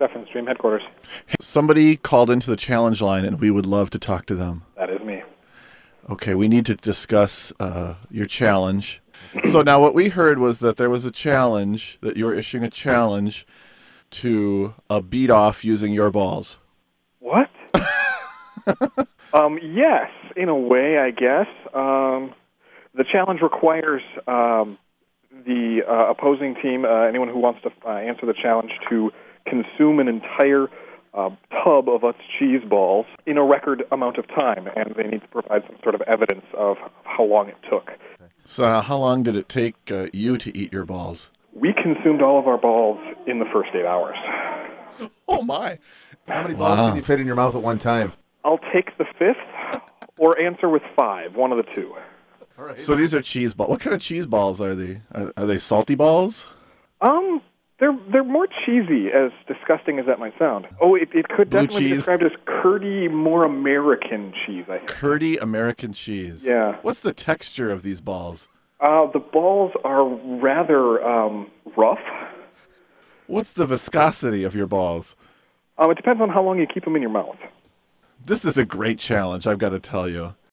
Stefan's Dream Headquarters. Somebody called into the challenge line, and we would love to talk to them. That is me. Okay, we need to discuss your challenge. So now what we heard was that there was a challenge, that you were issuing a challenge to beat off using your balls. What? Yes, in a way, I guess. The challenge requires the opposing team, anyone who wants to answer the challenge, to consume an entire tub of Utz cheese balls in a record amount of time, and they need to provide some sort of evidence of how long it took. So how long did it take you to eat your balls? We consumed all of our balls in the first 8 hours. Oh, my. How many balls can you fit in your mouth at one time? I'll take the fifth or answer with 5, one of the two. All right. So these are cheese balls. What kind of cheese balls are they? Are they salty balls? They're more cheesy, as disgusting as that might sound. Oh, it could Blue definitely be cheese? described as curdy, more American cheese, I think. Curdy American cheese. Yeah. What's the texture of these balls? The balls are rather rough. What's the viscosity of your balls? It depends on how long you keep them in your mouth. This is a great challenge, I've got to tell you.